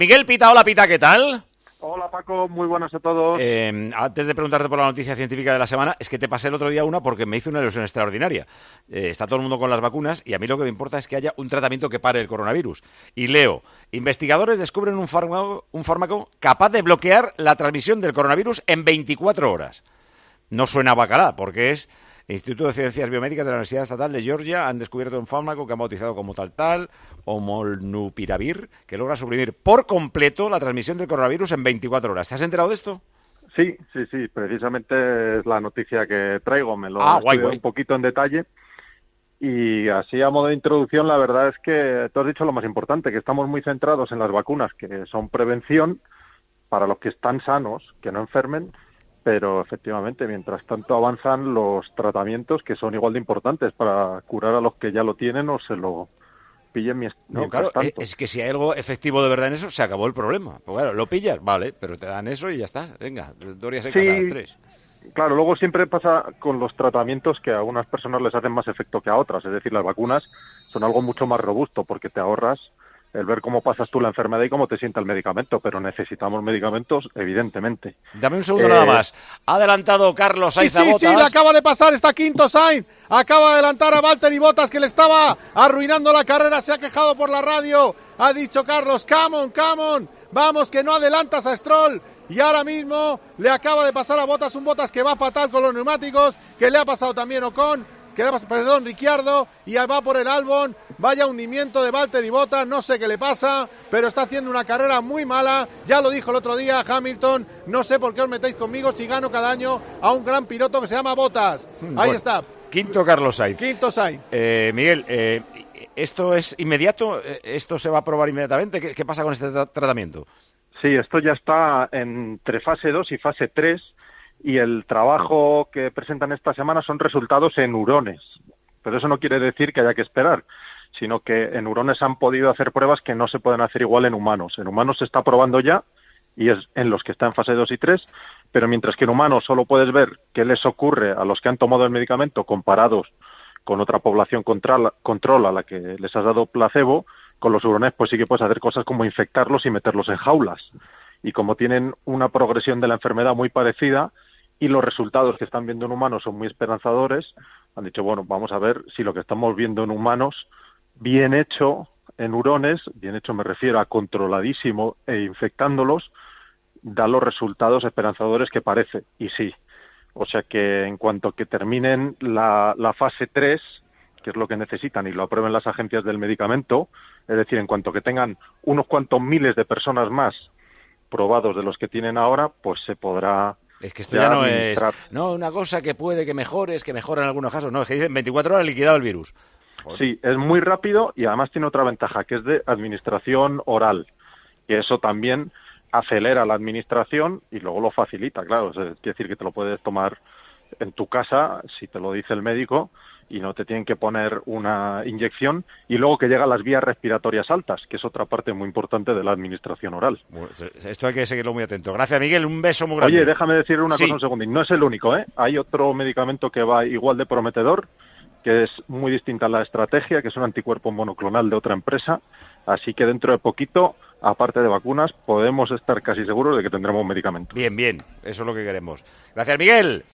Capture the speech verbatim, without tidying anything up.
Miguel Pita, hola Pita, ¿qué tal? Hola Paco, muy buenas a todos. Eh, antes de preguntarte por la noticia científica de la semana, es que te pasé el otro día una porque me hizo una ilusión extraordinaria. Eh, está todo el mundo con las vacunas y a mí lo que me importa es que haya un tratamiento que pare el coronavirus. Y leo, investigadores descubren un fármaco, un fármaco capaz de bloquear la transmisión del coronavirus en veinticuatro horas. No suena a bacalá, porque es... El Instituto de Ciencias Biomédicas de la Universidad Estatal de Georgia han descubierto un fármaco que han bautizado como tal tal, o molnupiravir, que logra suprimir por completo la transmisión del coronavirus en veinticuatro horas. ¿Te has enterado de esto? Sí, sí, sí, precisamente es la noticia que traigo, me lo ah, he guay, estudiado guay. un poquito en detalle y así a modo de introducción la verdad es que tú has dicho lo más importante, que estamos muy centrados en las vacunas, que son prevención para los que están sanos, que no enfermen, pero efectivamente, mientras tanto avanzan los tratamientos que son igual de importantes para curar a los que ya lo tienen o se lo pillen mientras No, claro, tanto. es que si hay algo efectivo de verdad en eso, se acabó el problema. Pues claro, lo pillas, vale, pero te dan eso y ya está. Venga, Doria se casa, Sí, tres. claro, luego siempre pasa con los tratamientos que a algunas personas les hacen más efecto que a otras. Es decir, las vacunas son algo mucho más robusto porque te ahorras el ver cómo pasas tú la enfermedad y cómo te sienta el medicamento, pero necesitamos medicamentos, evidentemente. Dame un segundo Eh, nada más. Ha adelantado Carlos Sainz Sí, a sí, Bottas. sí, le acaba de pasar, está quinto Sainz, acaba de adelantar a Valtteri Bottas que le estaba arruinando la carrera, se ha quejado por la radio, ha dicho Carlos, come on, come on, vamos que no adelantas a Stroll, y ahora mismo le acaba de pasar a Bottas, un Bottas que va fatal con los neumáticos, que le ha pasado también Ocon, que le ha pasado, perdón, Ricciardo, y va por el Albon, vaya hundimiento de Valtteri Bottas, no sé qué le pasa, pero está haciendo una carrera muy mala, ya lo dijo el otro día Hamilton, no sé por qué os metéis conmigo si gano cada año a un gran piloto que se llama Bottas, ahí Bueno, está, Quinto Carlos Sainz. quinto Sainz. Eh, Miguel, eh, ¿esto es inmediato? ¿Esto se va a aprobar inmediatamente? ¿Qué, qué pasa con este tra- tratamiento? Sí, esto ya está entre fase dos y fase tres y el trabajo que presentan esta semana son resultados en hurones. Pero eso no quiere decir que haya que esperar, sino que en hurones han podido hacer pruebas que no se pueden hacer igual en humanos. En humanos se está probando ya y es en los que está en fase dos y tres, pero mientras que en humanos solo puedes ver qué les ocurre a los que han tomado el medicamento comparados con otra población control, control a la que les has dado placebo, con los hurones pues sí que puedes hacer cosas como infectarlos y meterlos en jaulas. Y como tienen una progresión de la enfermedad muy parecida y los resultados que están viendo en humanos son muy esperanzadores, han dicho, bueno, vamos a ver si lo que estamos viendo en humanos, bien hecho en hurones, bien hecho me refiero a controladísimo e infectándolos, da los resultados esperanzadores que parece. Y sí, o sea que en cuanto que terminen la, la fase tres, que es lo que necesitan y lo aprueben las agencias del medicamento, es decir, en cuanto que tengan unos cuantos miles de personas más probados de los que tienen ahora, pues se podrá... Es que esto ya, ya no administrar. es... No, una cosa que puede que mejores, que mejora en algunos casos. No, es que dicen veinticuatro horas liquidado el virus. Joder. Sí, es muy rápido y además tiene otra ventaja, que es de administración oral. Y eso también acelera la administración y luego lo facilita, claro. Es decir, que te lo puedes tomar en tu casa, si te lo dice el médico, y no te tienen que poner una inyección, y luego que llega a las vías respiratorias altas, que es otra parte muy importante de la administración oral. Esto hay que seguirlo muy atento. Gracias, Miguel, un beso muy grande. Oye, déjame decir una sí. cosa un segundo, y no es el único, ¿eh? Hay otro medicamento que va igual de prometedor, que es muy distinta a la estrategia, que es un anticuerpo monoclonal de otra empresa, así que dentro de poquito, aparte de vacunas, podemos estar casi seguros de que tendremos un medicamento. Bien, bien, eso es lo que queremos. Gracias, Miguel.